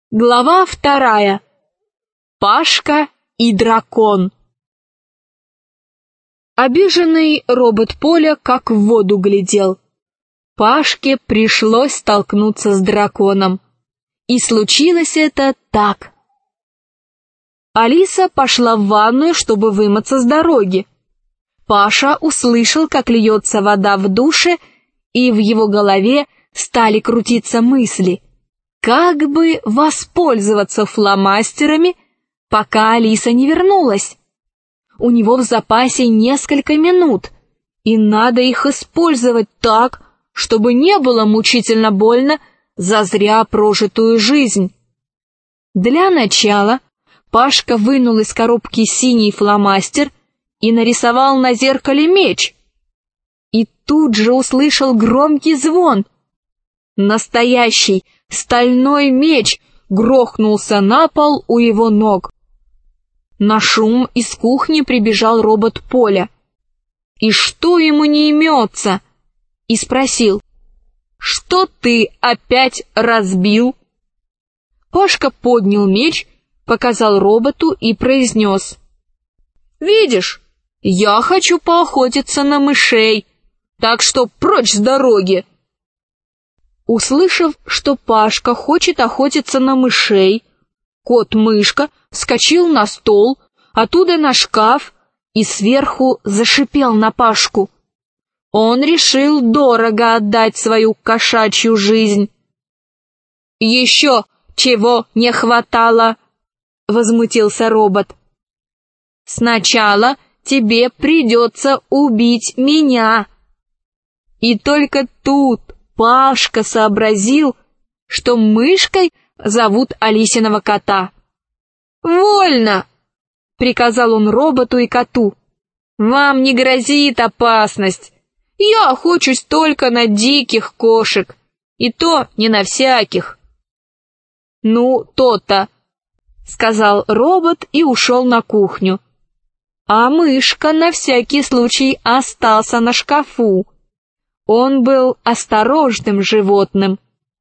Глава 2. Пашка и дракон. Обиженный робот Поля как в воду глядел. Пашке пришлось столкнуться с драконом. И случилось это так. Алиса пошла в ванную, чтобы вымыться с дороги. Паша услышал, как льется вода в душе, и в его голове стали крутиться мысли, как бы воспользоваться фломастерами, пока Алиса не вернулась. У него в запасе несколько минут, и надо их использовать так, чтобы не было мучительно больно за зря прожитую жизнь. Для начала Пашка вынул из коробки синий фломастер и нарисовал на зеркале меч. И тут же услышал громкий звон. Настоящий стальной меч грохнулся на пол у его ног. На шум из кухни прибежал робот Поля. И что ему не имется? И спросил: «Что ты опять разбил?» Пашка поднял меч, показал роботу и произнес: «Видишь, я хочу поохотиться на мышей, так что прочь с дороги!» Услышав, что Пашка хочет охотиться на мышей, кот-мышка вскочил на стол, оттуда на шкаф и сверху зашипел на Пашку. Он решил дорого отдать свою кошачью жизнь. «Еще чего не хватало!» — возмутился робот. «Сначала тебе придется убить меня». И только тут Пашка сообразил, что мышкой зовут Алисиного кота. «Вольно!» — приказал он роботу и коту. «Вам не грозит опасность. Я охочусь только на диких кошек, и то не на всяких». «Ну, то-то», — сказал робот и ушел на кухню. А мышка на всякий случай остался на шкафу. Он был осторожным животным.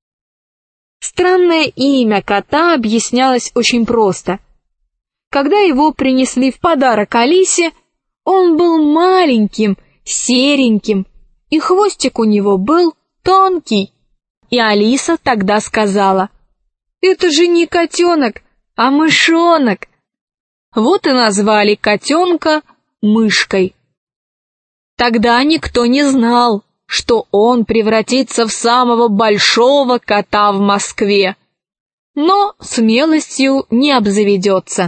Странное имя кота объяснялось очень просто. Когда его принесли в подарок Алисе, он был маленьким, сереньким, и хвостик у него был тонкий. И Алиса тогда сказала: «Это же не котенок, а мышонок». Вот и назвали котенка мышкой. Тогда никто не знал, что он превратится в самого большого кота в Москве, но смелостью не обзаведется.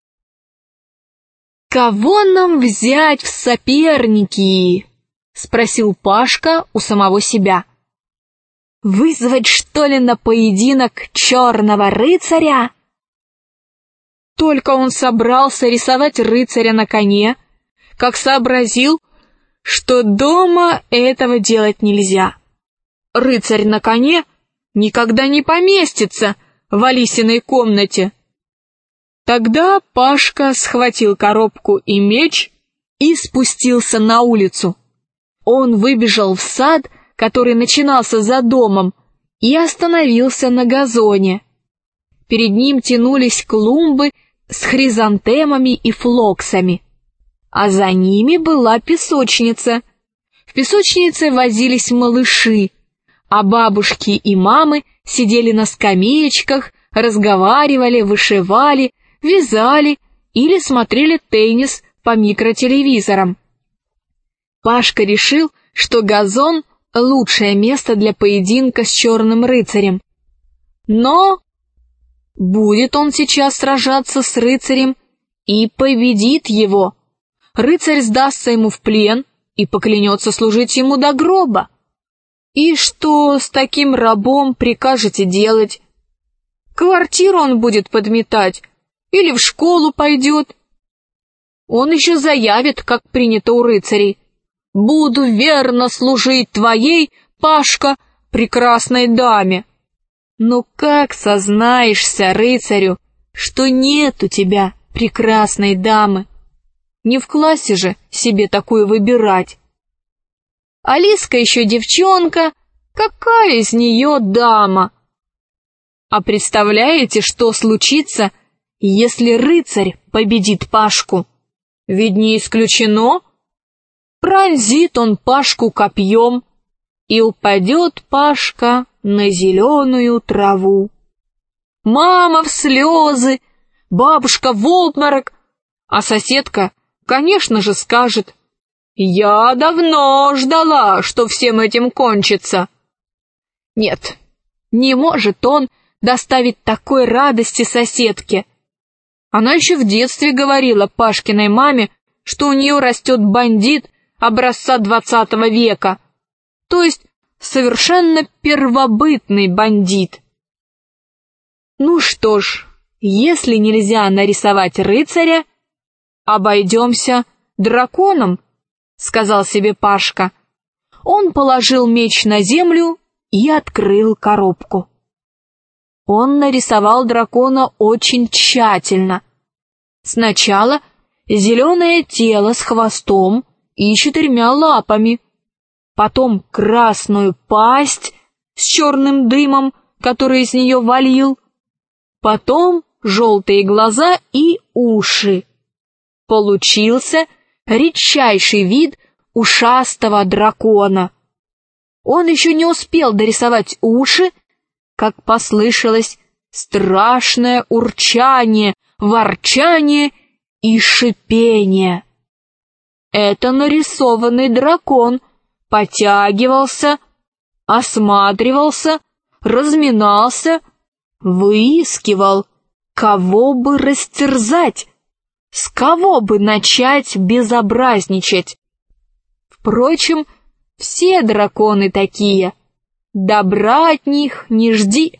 «Кого нам взять в соперники?» — спросил Пашка у самого себя. «Вызвать, что ли, на поединок черного рыцаря?» Только он собрался рисовать рыцаря на коне, как сообразил, что дома этого делать нельзя. Рыцарь на коне никогда не поместится в Алисиной комнате. Тогда Пашка схватил коробку и меч и спустился на улицу. Он выбежал в сад, который начинался за домом, и остановился на газоне. Перед ним тянулись клумбы с хризантемами и флоксами, а за ними была песочница. В песочнице возились малыши, а бабушки и мамы сидели на скамеечках, разговаривали, вышивали, вязали или смотрели теннис по микротелевизорам. Пашка решил, что газон — лучшее место для поединка с черным рыцарем. Но будет он сейчас сражаться с рыцарем и победит его. Рыцарь сдастся ему в плен и поклянется служить ему до гроба. И что с таким рабом прикажете делать? Квартиру он будет подметать или в школу пойдет? Он еще заявит, как принято у рыцарей: «Буду верно служить твоей, Пашка, прекрасной даме». Но как сознаешься рыцарю, что нет у тебя прекрасной дамы? Не в классе же себе такую выбирать. Алиска еще девчонка, какая из нее дама? А представляете, что случится, если рыцарь победит Пашку? Ведь не исключено. Пронзит он Пашку копьем, и упадет Пашка на зеленую траву. Мама в слезы, бабушка в обморок, а соседка, конечно же, скажет: «Я давно ждала, что всем этим кончится». Нет, не может он доставить такой радости соседке. Она еще в детстве говорила Пашкиной маме, что у нее растет бандит образца 20 века, то есть совершенно первобытный бандит. Ну что ж, если нельзя нарисовать рыцаря, обойдемся драконом, сказал себе Пашка. Он положил меч на землю и открыл коробку. Он нарисовал дракона очень тщательно. Сначала зеленое тело с хвостом и 4 лапами, потом красную пасть с черным дымом, который из нее валил, потом желтые глаза и уши. Получился редчайший вид ушастого дракона. Он еще не успел дорисовать уши, как послышалось страшное урчание, ворчание и шипение. Это нарисованный дракон потягивался, осматривался, разминался, выискивал, кого бы растерзать, с кого бы начать безобразничать. Впрочем, все драконы такие, добра от них не жди.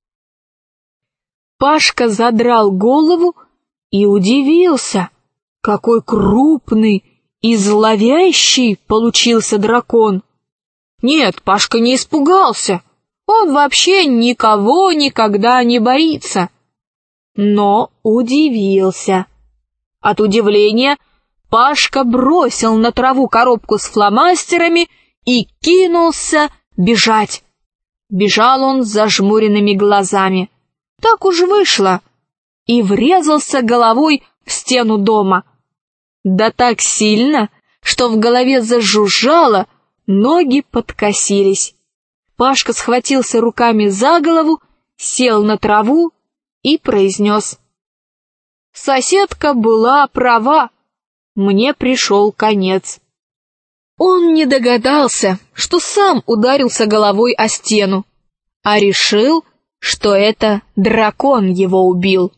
Пашка задрал голову и удивился, какой крупный и зловещий получился дракон. Нет, Пашка не испугался, он вообще никого никогда не боится. Но удивился. От удивления Пашка бросил на траву коробку с фломастерами и кинулся бежать. Бежал он с зажмуренными глазами. Так уж вышло. И врезался головой в стену дома. Да так сильно, что в голове зажужжало, ноги подкосились. Пашка схватился руками за голову, сел на траву и произнес: «Соседка была права, мне пришел конец». Он не догадался, что сам ударился головой о стену, а решил, что это дракон его убил.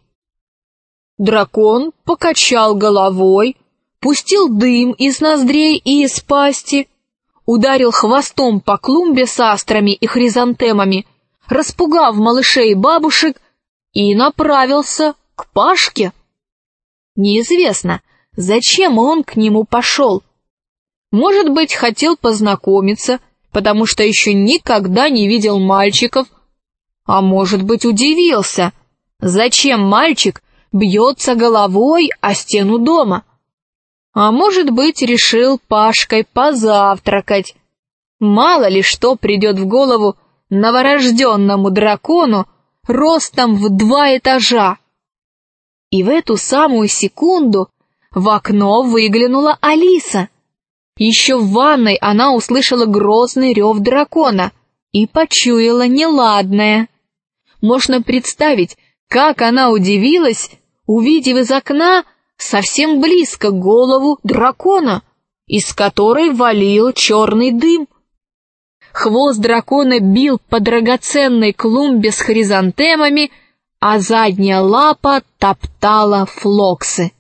Дракон покачал головой, пустил дым из ноздрей и из пасти, ударил хвостом по клумбе с астрами и хризантемами, распугав малышей и бабушек, и направился к Пашке. Неизвестно, зачем он к нему пошел. Может быть, хотел познакомиться, потому что еще никогда не видел мальчиков, а может быть, удивился, зачем мальчик бьется головой о стену дома. А может быть, решил Пашкой позавтракать. Мало ли что придет в голову новорожденному дракону ростом в 2 этажа. И в эту самую секунду в окно выглянула Алиса. Еще в ванной она услышала грозный рев дракона и почуяла неладное. Можно представить, как она удивилась, увидев из окна совсем близко голову дракона, из которой валил черный дым. Хвост дракона бил по драгоценной клумбе с хризантемами, а задняя лапа топтала флоксы.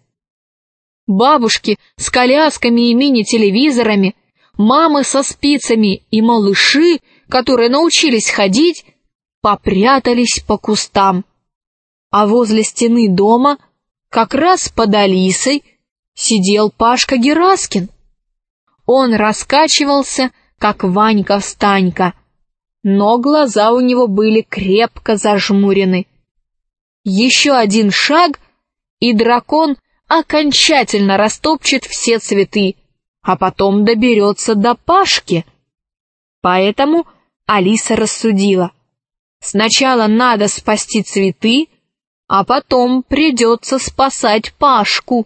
Бабушки с колясками и мини-телевизорами, мамы со спицами и малыши, которые научились ходить, попрятались по кустам. А возле стены дома, как раз под Алисой, сидел Пашка Гераскин. Он раскачивался, как Ванька-встанька, но глаза у него были крепко зажмурены. Еще один шаг, и дракон окончательно растопчет все цветы, а потом доберется до Пашки. Поэтому Алиса рассудила: Сначала надо спасти цветы, а потом придется спасать Пашку.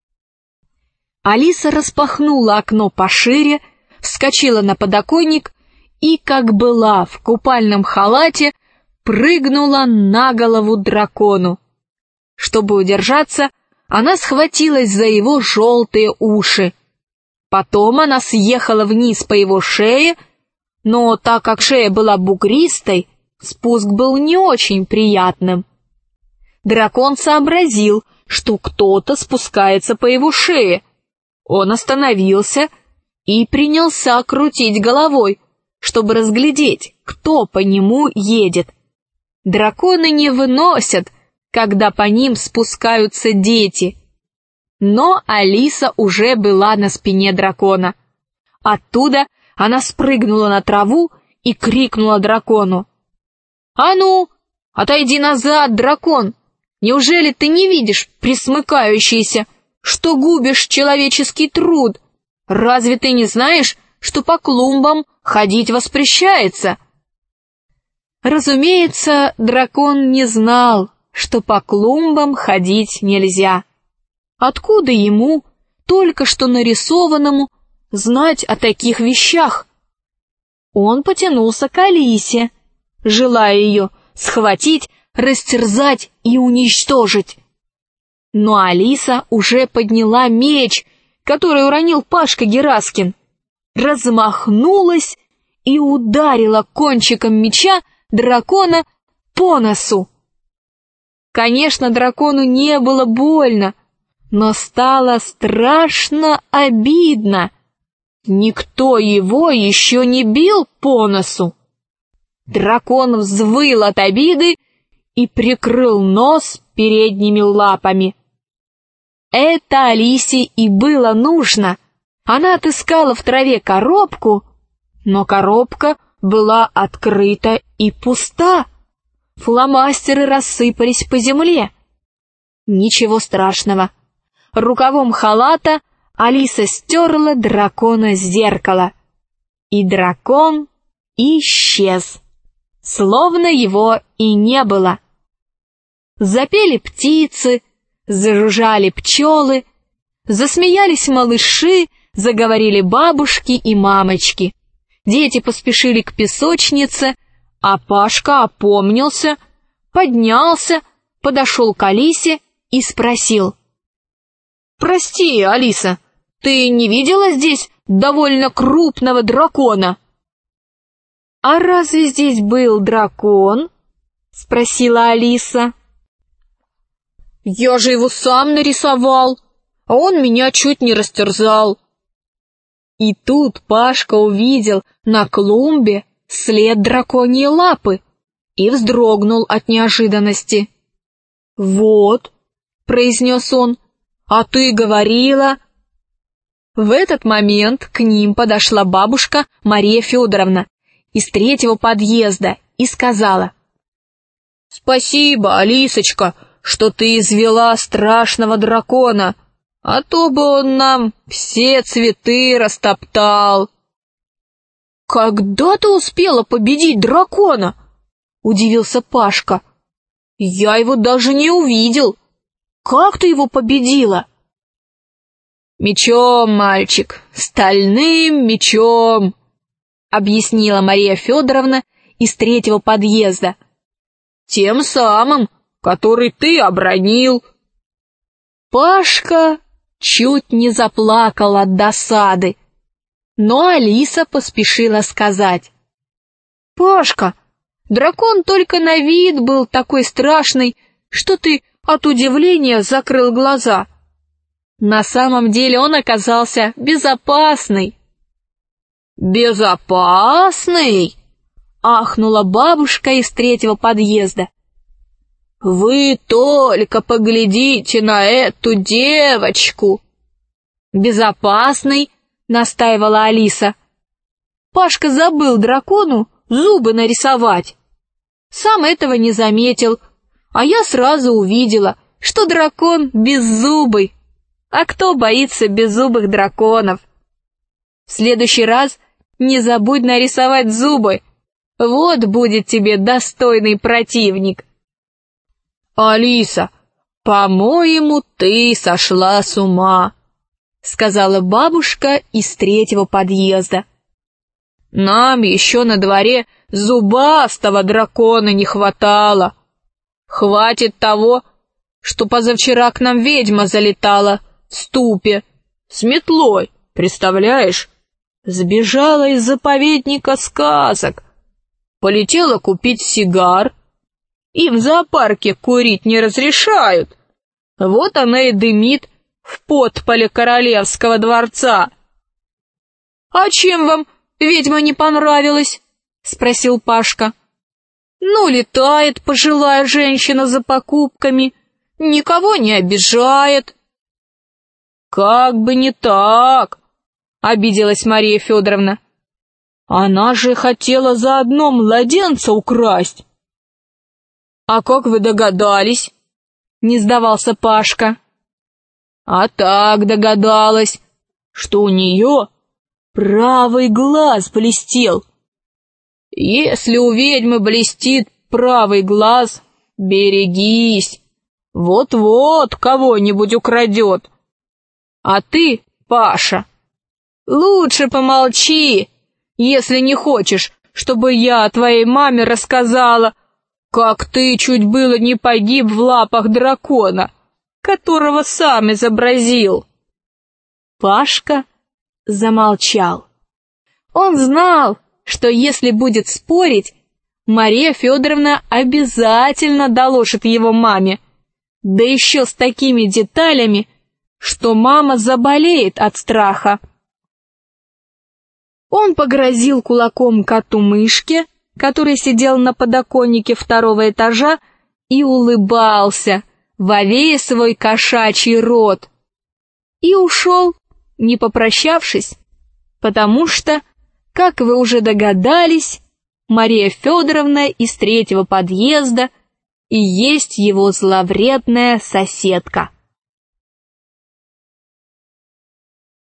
Алиса распахнула окно пошире, вскочила на подоконник и, как была в купальном халате, прыгнула на голову дракону. Чтобы удержаться, она схватилась за его желтые уши. Потом она съехала вниз по его шее, но так как шея была бугристой, спуск был не очень приятным. Дракон сообразил, что кто-то спускается по его шее. Он остановился и принялся крутить головой, чтобы разглядеть, кто по нему едет. Драконы не выносят, когда по ним спускаются дети. Но Алиса уже была на спине дракона. Оттуда она спрыгнула на траву и крикнула дракону: «А ну, отойди назад, дракон! Неужели ты не видишь, присмыкающийся, что губишь человеческий труд? Разве ты не знаешь, что по клумбам ходить воспрещается?» Разумеется, дракон не знал, что по клумбам ходить нельзя. Откуда ему, только что нарисованному, знать о таких вещах? Он потянулся к Алисе, желая ее схватить, растерзать и уничтожить. Но Алиса уже подняла меч, который уронил Пашка Гераскин, размахнулась и ударила кончиком меча дракона по носу. Конечно, дракону не было больно, но стало страшно обидно. Никто его еще не бил по носу. Дракон взвыл от обиды и прикрыл нос передними лапами. Это Алисе и было нужно. Она отыскала в траве коробку, но коробка была открыта и пуста. Фломастеры рассыпались по земле. Ничего страшного. Рукавом халата Алиса стерла дракона с зеркала. И дракон исчез, словно его и не было. Запели птицы, зажужжали пчелы, засмеялись малыши, заговорили бабушки и мамочки. Дети поспешили к песочнице, а Пашка опомнился, поднялся, подошел к Алисе и спросил: «Прости, Алиса, ты не видела здесь довольно крупного дракона?» «А разве здесь был дракон?» — спросила Алиса. «Я же его сам нарисовал, а он меня чуть не растерзал». И тут Пашка увидел на клумбе след драконьей лапы и вздрогнул от неожиданности. «Вот», — произнес он, — «а ты говорила...» В этот момент к ним подошла бабушка Мария Федоровна из 3-го подъезда и сказала: «Спасибо, Алисочка, что ты извела страшного дракона, а то бы он нам все цветы растоптал». «Когда ты успела победить дракона?» — удивился Пашка. «Я его даже не увидел. Как ты его победила?» «Мечом, мальчик, стальным мечом», — объяснила Мария Федоровна из 3-го подъезда. «Тем самым, который ты обронил». Пашка чуть не заплакал от досады, но Алиса поспешила сказать: «Пашка, дракон только на вид был такой страшный, что ты от удивления закрыл глаза. На самом деле он оказался безопасный». «Безопасный?» — ахнула бабушка из 3-го подъезда. «Вы только поглядите на эту девочку!» «Безопасный?» — настаивала Алиса. Пашка забыл дракону зубы нарисовать. Сам этого не заметил, а я сразу увидела, что дракон беззубый. А кто боится беззубых драконов? В следующий раз не забудь нарисовать зубы, Вот будет тебе достойный противник. Алиса, по-моему, ты сошла с ума, сказала бабушка из третьего подъезда. Нам еще на дворе зубастого дракона не хватало. Хватит того, что позавчера к нам ведьма залетала в ступе с метлой, представляешь? Сбежала из заповедника сказок, полетела купить сигар. Им в зоопарке курить не разрешают. Вот она и дымит в подполе королевского дворца. — А чем вам ведьма не понравилась? — спросил Пашка. — Ну, летает пожилая женщина за покупками, никого не обижает. — Как бы не так, — обиделась Мария Федоровна. — Она же хотела заодно младенца украсть. — А как вы догадались? — не сдавался Пашка. — А так догадалась, что у нее правый глаз блестел. Если у ведьмы блестит правый глаз, берегись, вот-вот кого-нибудь украдет. А ты, Паша, лучше помолчи, если не хочешь, чтобы я твоей маме рассказала, как ты чуть было не погиб в лапах дракона, которого сам изобразил. Пашка замолчал. Он знал, что если будет спорить, Мария Федоровна обязательно доложит его маме, да еще с такими деталями, что мама заболеет от страха. Он погрозил кулаком коту-мышке, который сидел на подоконнике второго этажа, и улыбался во весь свой кошачий рот. И ушел, не попрощавшись, потому что, как вы уже догадались, Мария Федоровна из третьего подъезда и есть его зловредная соседка.